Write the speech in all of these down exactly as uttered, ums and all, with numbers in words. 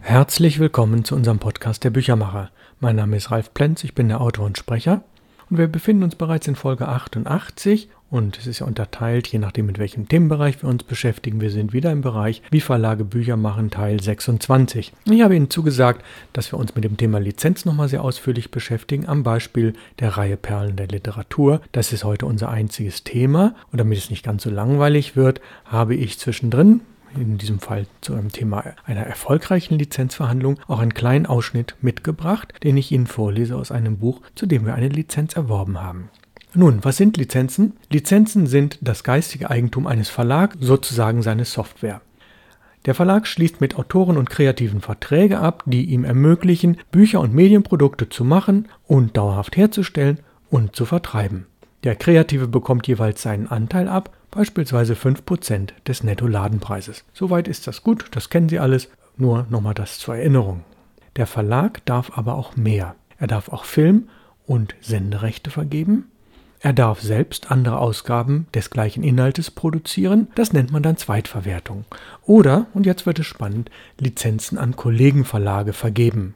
Herzlich willkommen zu unserem Podcast der Büchermacher. Mein Name ist Ralf Plenz, ich bin der Autor und Sprecher und wir befinden uns bereits in Folge achtundachtzig und es ist ja unterteilt, je nachdem mit welchem Themenbereich wir uns beschäftigen. Wir sind wieder im Bereich Wie Verlage Bücher machen, Teil sechsundzwanzig. Ich habe Ihnen zugesagt, dass wir uns mit dem Thema Lizenz nochmal sehr ausführlich beschäftigen, am Beispiel der Reihe Perlen der Literatur. Das ist heute unser einziges Thema und damit es nicht ganz so langweilig wird, habe ich zwischendrin, in diesem Fall zu einem Thema einer erfolgreichen Lizenzverhandlung, auch einen kleinen Ausschnitt mitgebracht, den ich Ihnen vorlese aus einem Buch, zu dem wir eine Lizenz erworben haben. Nun, was sind Lizenzen? Lizenzen sind das geistige Eigentum eines Verlags, sozusagen seine Software. Der Verlag schließt mit Autoren und Kreativen Verträge ab, die ihm ermöglichen, Bücher und Medienprodukte zu machen und dauerhaft herzustellen und zu vertreiben. Der Kreative bekommt jeweils seinen Anteil ab, beispielsweise fünf Prozent des Netto-Ladenpreises. Soweit ist das gut, das kennen Sie alles, nur nochmal das zur Erinnerung. Der Verlag darf aber auch mehr. Er darf auch Film- und Senderechte vergeben. Er darf selbst andere Ausgaben des gleichen Inhaltes produzieren. Das nennt man dann Zweitverwertung. Oder, und jetzt wird es spannend, Lizenzen an Kollegenverlage vergeben.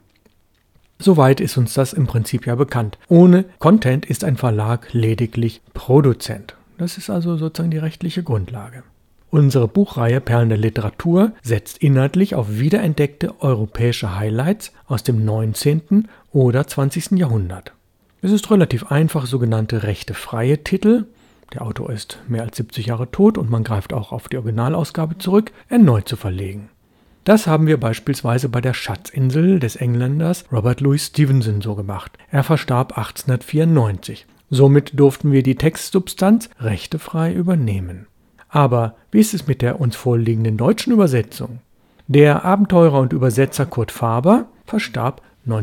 Soweit ist uns das im Prinzip ja bekannt. Ohne Content ist ein Verlag lediglich Produzent. Das ist also sozusagen die rechtliche Grundlage. Unsere Buchreihe Perlen der Literatur setzt inhaltlich auf wiederentdeckte europäische Highlights aus dem neunzehnten oder zwanzigsten Jahrhundert. Es ist relativ einfach, sogenannte rechtefreie Titel, der Autor ist mehr als siebzig Jahre tot und man greift auch auf die Originalausgabe zurück, erneut zu verlegen. Das haben wir beispielsweise bei der Schatzinsel des Engländers Robert Louis Stevenson so gemacht. Er verstarb achtzehnhundertvierundneunzig. Somit durften wir die Textsubstanz rechtefrei übernehmen. Aber wie ist es mit der uns vorliegenden deutschen Übersetzung? Der Abenteurer und Übersetzer Kurt Faber verstarb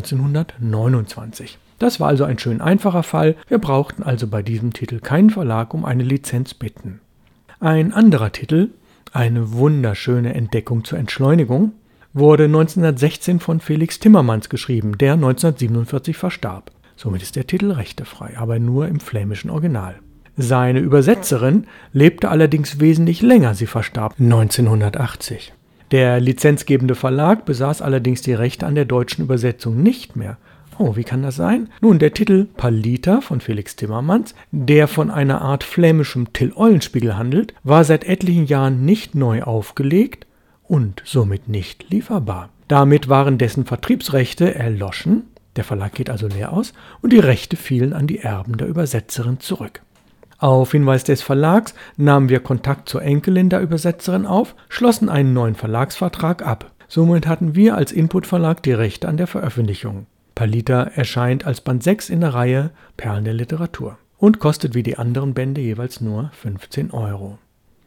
neunzehnhundertneunundzwanzig. Das war also ein schön einfacher Fall. Wir brauchten also bei diesem Titel keinen Verlag um eine Lizenz bitten. Ein anderer Titel, eine wunderschöne Entdeckung zur Entschleunigung, wurde neunzehnhundertsechzehn von Felix Timmermans geschrieben, der neunzehnhundertsiebenundvierzig verstarb. Somit ist der Titel rechtefrei, aber nur im flämischen Original. Seine Übersetzerin lebte allerdings wesentlich länger, sie verstarb neunzehnhundertachtzig. Der lizenzgebende Verlag besaß allerdings die Rechte an der deutschen Übersetzung nicht mehr. Oh, wie kann das sein? Nun, der Titel Palita von Felix Timmermans, der von einer Art flämischem Till Eulenspiegel handelt, war seit etlichen Jahren nicht neu aufgelegt und somit nicht lieferbar. Damit waren dessen Vertriebsrechte erloschen. Der Verlag geht also leer aus und die Rechte fielen an die Erben der Übersetzerin zurück. Auf Hinweis des Verlags nahmen wir Kontakt zur Enkelin der Übersetzerin auf, schlossen einen neuen Verlagsvertrag ab. Somit hatten wir als Input-Verlag die Rechte an der Veröffentlichung. Palita erscheint als Band sechs in der Reihe Perlen der Literatur und kostet wie die anderen Bände jeweils nur fünfzehn Euro.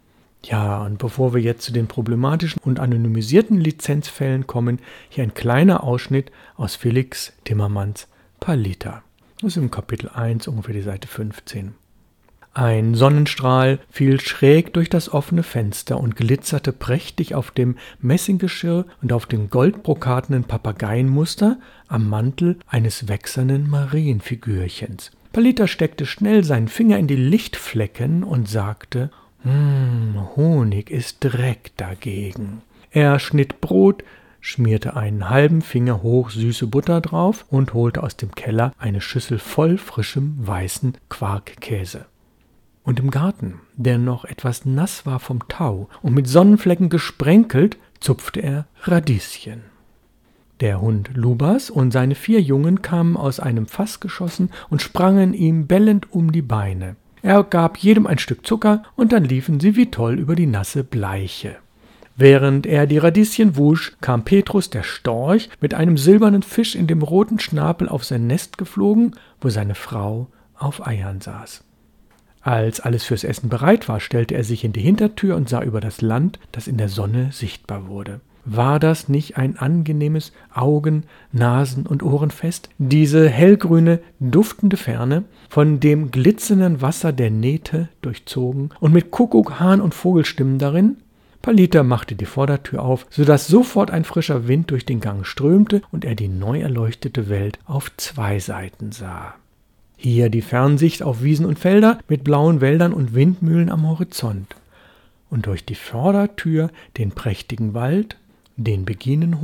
Ja, und bevor wir jetzt zu den problematischen und anonymisierten Lizenzfällen kommen, hier ein kleiner Ausschnitt aus Felix Timmermans Palita. Das ist im Kapitel eins, ungefähr die Seite fünfzehn. Ein Sonnenstrahl fiel schräg durch das offene Fenster und glitzerte prächtig auf dem Messinggeschirr und auf dem goldbrokatenen Papageienmuster am Mantel eines wächsernen Marienfigürchens. Palita steckte schnell seinen Finger in die Lichtflecken und sagte: »Hm, Honig ist Dreck dagegen.« Er schnitt Brot, schmierte einen halben Finger hoch süße Butter drauf und holte aus dem Keller eine Schüssel voll frischem weißen Quarkkäse. Und im Garten, der noch etwas nass war vom Tau und mit Sonnenflecken gesprenkelt, zupfte er Radieschen. Der Hund Lubas und seine vier Jungen kamen aus einem Fass geschossen und sprangen ihm bellend um die Beine. Er gab jedem ein Stück Zucker und dann liefen sie wie toll über die nasse Bleiche. Während er die Radieschen wusch, kam Petrus der Storch mit einem silbernen Fisch in dem roten Schnabel auf sein Nest geflogen, wo seine Frau auf Eiern saß. Als alles fürs Essen bereit war, stellte er sich in die Hintertür und sah über das Land, das in der Sonne sichtbar wurde. War das nicht ein angenehmes Augen-, Nasen- und Ohrenfest? Diese hellgrüne, duftende Ferne, von dem glitzernden Wasser der Nähte durchzogen und mit Kuckuck, Hahn und Vogelstimmen darin? Palita machte die Vordertür auf, sodass sofort ein frischer Wind durch den Gang strömte und er die neu erleuchtete Welt auf zwei Seiten sah. Hier die Fernsicht auf Wiesen und Felder mit blauen Wäldern und Windmühlen am Horizont. Und durch die Vordertür den prächtigen Wald, den Beginenhof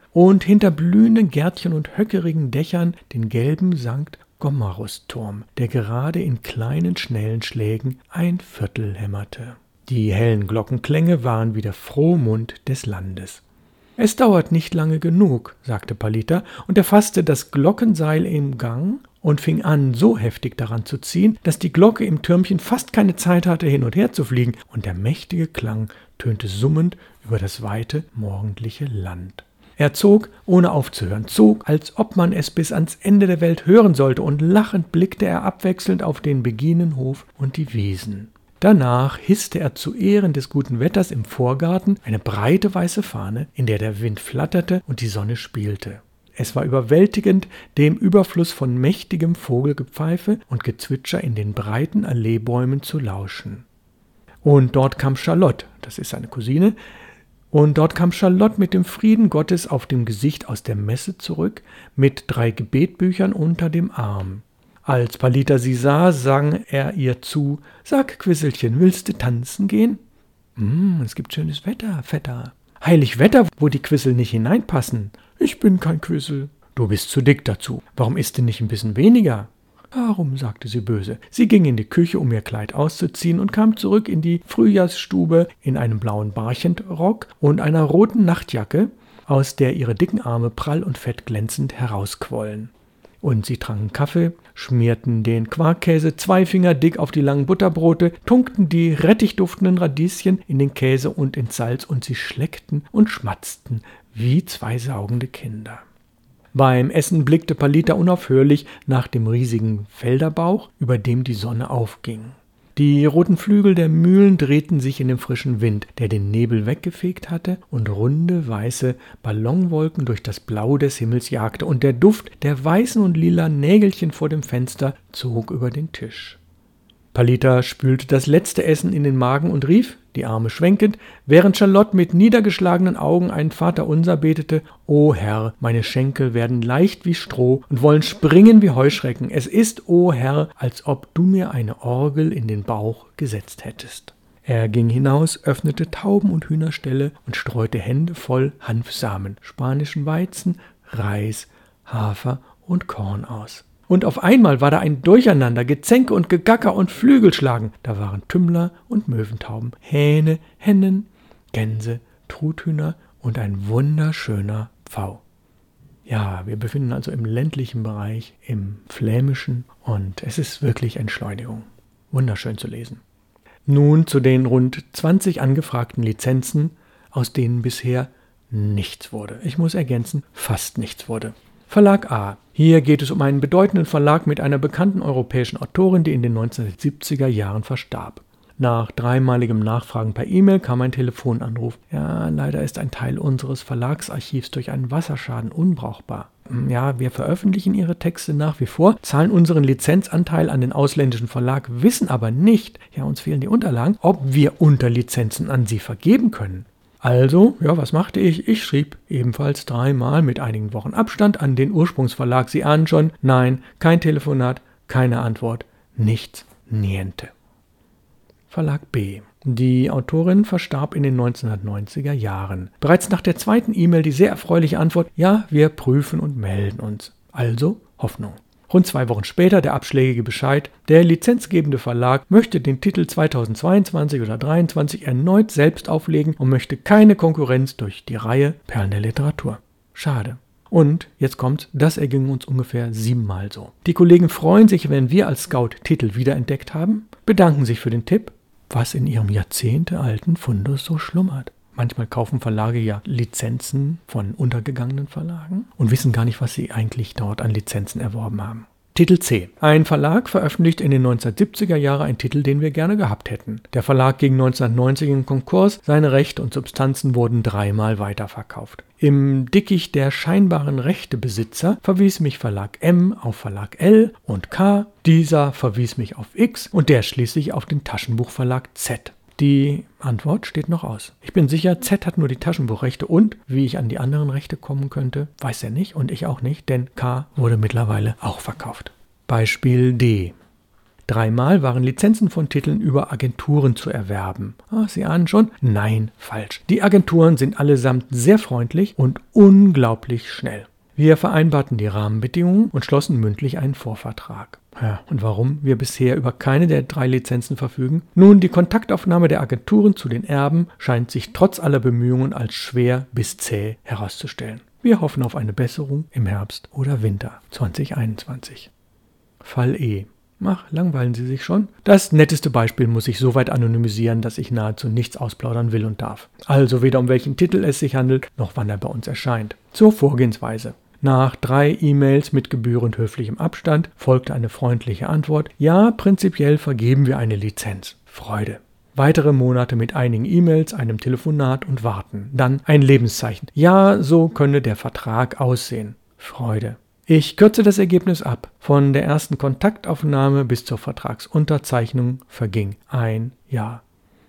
und hinter blühenden Gärtchen und höckerigen Dächern den gelben Sankt Gomarus-Turm, der gerade in kleinen, schnellen Schlägen ein Viertel hämmerte. Die hellen Glockenklänge waren wie der Frohmund des Landes. »Es dauert nicht lange genug«, sagte Palita und er fasste das Glockenseil im Gang und fing an, so heftig daran zu ziehen, dass die Glocke im Türmchen fast keine Zeit hatte, hin und her zu fliegen, und der mächtige Klang tönte summend über das weite morgendliche Land. Er zog, ohne aufzuhören, zog, als ob man es bis ans Ende der Welt hören sollte, und lachend blickte er abwechselnd auf den Beginenhof und die Wiesen. Danach hisste er zu Ehren des guten Wetters im Vorgarten eine breite weiße Fahne, in der der Wind flatterte und die Sonne spielte. Es war überwältigend, dem Überfluss von mächtigem Vogelgepfeife und Gezwitscher in den breiten Alleebäumen zu lauschen. Und dort kam Charlotte, das ist seine Cousine, und dort kam Charlotte mit dem Frieden Gottes auf dem Gesicht aus der Messe zurück, mit drei Gebetbüchern unter dem Arm. Als Palita sie sah, sang er ihr zu: »Sag, Quisselchen, willst du tanzen gehen?« »Mm, es gibt schönes Wetter, Vetter.« »Heilig Wetter, wo die Quissel nicht hineinpassen.« »Ich bin kein Quissel.« »Du bist zu dick dazu. Warum isst du nicht ein bisschen weniger?« »Warum?«, sagte sie böse. Sie ging in die Küche, um ihr Kleid auszuziehen, und kam zurück in die Frühjahrsstube in einem blauen Barchentrock und einer roten Nachtjacke, aus der ihre dicken Arme prall und fett glänzend herausquollen. Und sie tranken Kaffee, schmierten den Quarkkäse zwei Finger dick auf die langen Butterbrote, tunkten die rettichduftenden Radieschen in den Käse und ins Salz, und sie schleckten und schmatzten wie zwei saugende Kinder. Beim Essen blickte Palita unaufhörlich nach dem riesigen Felderbauch, über dem die Sonne aufging. Die roten Flügel der Mühlen drehten sich in dem frischen Wind, der den Nebel weggefegt hatte und runde, weiße Ballonwolken durch das Blau des Himmels jagte, und der Duft der weißen und lila Nägelchen vor dem Fenster zog über den Tisch. Palita spülte das letzte Essen in den Magen und rief, die Arme schwenkend, während Charlotte mit niedergeschlagenen Augen ein Vaterunser betete: »O Herr, meine Schenkel werden leicht wie Stroh und wollen springen wie Heuschrecken. Es ist, o Herr, als ob du mir eine Orgel in den Bauch gesetzt hättest.« Er ging hinaus, öffnete Tauben- und Hühnerställe und streute Hände voll Hanfsamen, spanischen Weizen, Reis, Hafer und Korn aus. Und auf einmal war da ein Durcheinander, Gezänke und Gegacker und Flügelschlagen. Da waren Tümmler und Möwentauben, Hähne, Hennen, Gänse, Truthühner und ein wunderschöner Pfau. Ja, wir befinden also im ländlichen Bereich, im Flämischen, und es ist wirklich Entschleunigung. Wunderschön zu lesen. Nun zu den rund zwanzig angefragten Lizenzen, aus denen bisher nichts wurde. Ich muss ergänzen, fast nichts wurde. Verlag A. Hier geht es um einen bedeutenden Verlag mit einer bekannten europäischen Autorin, die in den neunzehnhundertsiebziger Jahren verstarb. Nach dreimaligem Nachfragen per E-Mail kam ein Telefonanruf. Ja, leider ist ein Teil unseres Verlagsarchivs durch einen Wasserschaden unbrauchbar. Ja, wir veröffentlichen Ihre Texte nach wie vor, zahlen unseren Lizenzanteil an den ausländischen Verlag, wissen aber nicht, ja, uns fehlen die Unterlagen, ob wir Unterlizenzen an Sie vergeben können. Also, ja, was machte ich? Ich schrieb ebenfalls dreimal mit einigen Wochen Abstand an den Ursprungsverlag. Sie ahnen schon, nein, kein Telefonat, keine Antwort, nichts, niente. Verlag B. Die Autorin verstarb in den neunzehnhundertneunziger Jahren. Bereits nach der zweiten E-Mail die sehr erfreuliche Antwort: Ja, wir prüfen und melden uns. Also Hoffnung. Rund zwei Wochen später der abschlägige Bescheid: Der lizenzgebende Verlag möchte den Titel zweitausendzweiundzwanzig oder zweitausenddreiundzwanzig erneut selbst auflegen und möchte keine Konkurrenz durch die Reihe Perlen der Literatur. Schade. Und, jetzt kommt's, das erging uns ungefähr siebenmal so. Die Kollegen freuen sich, wenn wir als Scout Titel wiederentdeckt haben, bedanken sich für den Tipp, was in ihrem jahrzehntealten Fundus so schlummert. Manchmal kaufen Verlage ja Lizenzen von untergegangenen Verlagen und wissen gar nicht, was sie eigentlich dort an Lizenzen erworben haben. Titel C. Ein Verlag veröffentlicht in den neunzehnhundertsiebziger Jahren einen Titel, den wir gerne gehabt hätten. Der Verlag ging neunzehnhundertneunzig in Konkurs, seine Rechte und Substanzen wurden dreimal weiterverkauft. Im Dickicht der scheinbaren Rechtebesitzer verwies mich Verlag M auf Verlag L und K, dieser verwies mich auf X und der schließlich auf den Taschenbuchverlag Z. Die Antwort steht noch aus. Ich bin sicher, Z hat nur die Taschenbuchrechte und, wie ich an die anderen Rechte kommen könnte, weiß er nicht und ich auch nicht, denn K wurde mittlerweile auch verkauft. Beispiel D. Dreimal waren Lizenzen von Titeln über Agenturen zu erwerben. Ah, Sie ahnen schon? Nein, falsch. Die Agenturen sind allesamt sehr freundlich und unglaublich schnell. Wir vereinbarten die Rahmenbedingungen und schlossen mündlich einen Vorvertrag. Ja, und warum wir bisher über keine der drei Lizenzen verfügen? Nun, die Kontaktaufnahme der Agenturen zu den Erben scheint sich trotz aller Bemühungen als schwer bis zäh herauszustellen. Wir hoffen auf eine Besserung im Herbst oder Winter zwanzig einundzwanzig. Fall E. Ach, langweilen Sie sich schon? Das netteste Beispiel muss ich so weit anonymisieren, dass ich nahezu nichts ausplaudern will und darf. Also weder um welchen Titel es sich handelt, noch wann er bei uns erscheint. Zur Vorgehensweise. Nach drei E-Mails mit gebührend höflichem Abstand folgte eine freundliche Antwort: Ja, prinzipiell vergeben wir eine Lizenz. Freude. Weitere Monate mit einigen E-Mails, einem Telefonat und Warten. Dann ein Lebenszeichen. Ja, so könne der Vertrag aussehen. Freude. Ich kürze das Ergebnis ab. Von der ersten Kontaktaufnahme bis zur Vertragsunterzeichnung verging ein Jahr.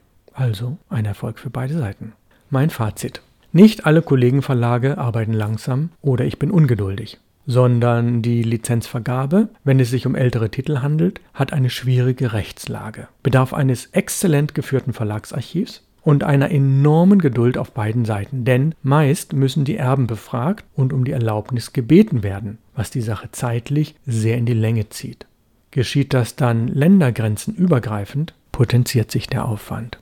Also ein Erfolg für beide Seiten. Mein Fazit. Nicht alle Kollegenverlage arbeiten langsam oder ich bin ungeduldig, sondern die Lizenzvergabe, wenn es sich um ältere Titel handelt, hat eine schwierige Rechtslage, bedarf eines exzellent geführten Verlagsarchivs und einer enormen Geduld auf beiden Seiten, denn meist müssen die Erben befragt und um die Erlaubnis gebeten werden, was die Sache zeitlich sehr in die Länge zieht. Geschieht das dann ländergrenzenübergreifend, potenziert sich der Aufwand.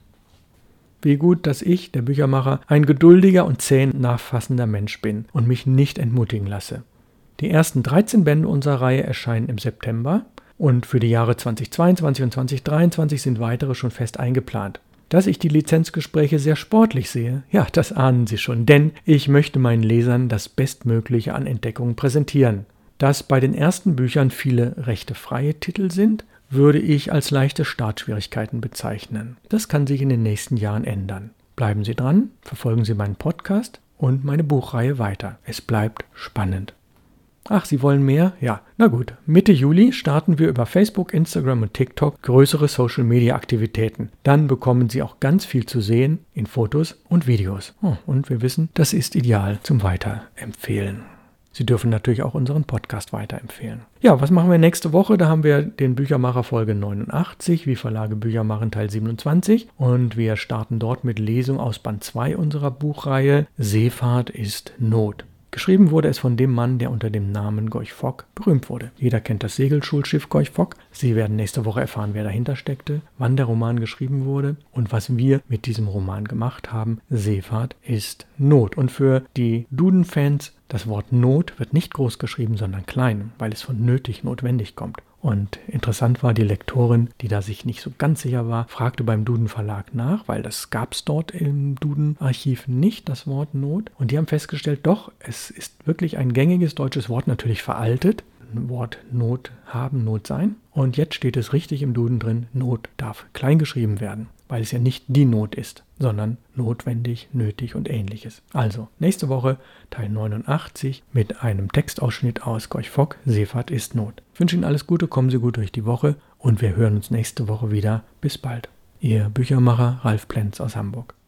Wie gut, dass ich, der Büchermacher, ein geduldiger und zäh nachfassender Mensch bin und mich nicht entmutigen lasse. Die ersten dreizehn Bände unserer Reihe erscheinen im September und für die Jahre zweitausendzweiundzwanzig und zweitausenddreiundzwanzig sind weitere schon fest eingeplant. Dass ich die Lizenzgespräche sehr sportlich sehe, ja, das ahnen Sie schon, denn ich möchte meinen Lesern das Bestmögliche an Entdeckungen präsentieren. Dass bei den ersten Büchern viele rechtefreie Titel sind, würde ich als leichte Startschwierigkeiten bezeichnen. Das kann sich in den nächsten Jahren ändern. Bleiben Sie dran, verfolgen Sie meinen Podcast und meine Buchreihe weiter. Es bleibt spannend. Ach, Sie wollen mehr? Ja, na gut. Mitte Juli starten wir über Facebook, Instagram und TikTok größere Social-Media-Aktivitäten. Dann bekommen Sie auch ganz viel zu sehen in Fotos und Videos. Oh, und wir wissen, das ist ideal zum Weiterempfehlen. Sie dürfen natürlich auch unseren Podcast weiterempfehlen. Ja, was machen wir nächste Woche? Da haben wir den Büchermacher Folge neunundachtzig, wie Verlage Bücher machen, Teil siebenundzwanzig. Und wir starten dort mit Lesung aus Band zwei unserer Buchreihe Seefahrt ist Not. Geschrieben wurde es von dem Mann, der unter dem Namen Gorch Fock berühmt wurde. Jeder kennt das Segelschulschiff Gorch Fock. Sie werden nächste Woche erfahren, wer dahinter steckte, wann der Roman geschrieben wurde und was wir mit diesem Roman gemacht haben. Seefahrt ist Not. Und für die Duden-Fans, das Wort Not wird nicht groß geschrieben, sondern klein, weil es von nötig notwendig kommt. Und interessant war, die Lektorin, die da sich nicht so ganz sicher war, fragte beim Duden Verlag nach, weil das gab es dort im Duden-Archiv nicht, das Wort Not. Und die haben festgestellt, doch, es ist wirklich ein gängiges deutsches Wort, natürlich veraltet. Wort Not haben, Not sein. Und jetzt steht es richtig im Duden drin, Not darf klein geschrieben werden, weil es ja nicht die Not ist, sondern notwendig, nötig und ähnliches. Also, nächste Woche Teil neunundachtzig mit einem Textausschnitt aus Gorch Fock, Seefahrt ist Not. Ich wünsche Ihnen alles Gute, kommen Sie gut durch die Woche und wir hören uns nächste Woche wieder. Bis bald. Ihr Büchermacher Ralf Plenz aus Hamburg.